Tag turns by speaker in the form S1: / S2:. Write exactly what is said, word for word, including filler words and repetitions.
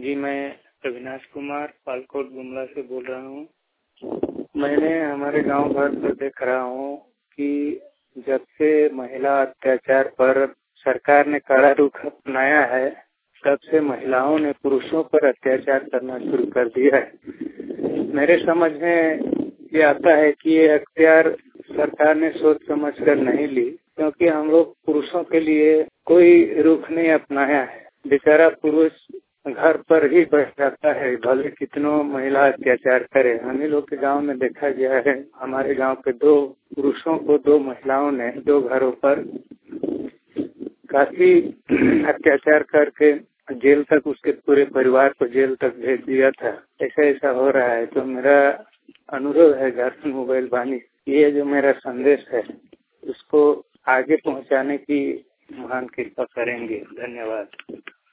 S1: जी, मैं अविनाश कुमार पालकोट गुमला से बोल रहा हूँ। मैंने हमारे गांव भर पर देख रहा हूँ कि जब से महिला अत्याचार पर सरकार ने कड़ा रुख अपनाया है, तब से महिलाओं ने पुरुषों पर अत्याचार करना शुरू कर दिया है। मेरे समझ में ये आता है कि ये अख्तियार सरकार ने सोच समझ कर नहीं ली, क्योंकि हम लोग पुरुषों के लिए कोई रुख नहीं अपनाया है। बेचारा पुरुष घर पर ही बैठ जाता है, भले कितनों महिला अत्याचार करे। हम ही लोग के गांव में देखा गया है, हमारे गांव के दो पुरुषों को दो महिलाओं ने दो घरों पर काफी अत्याचार करके जेल तक, उसके पूरे परिवार को जेल तक भेज दिया था। ऐसा ऐसा हो रहा है। तो मेरा अनुरोध है झारखंड मोबाइल वाणी, ये जो मेरा संदेश है उसको आगे पहुंचाने की महान कृपा करेंगे। धन्यवाद।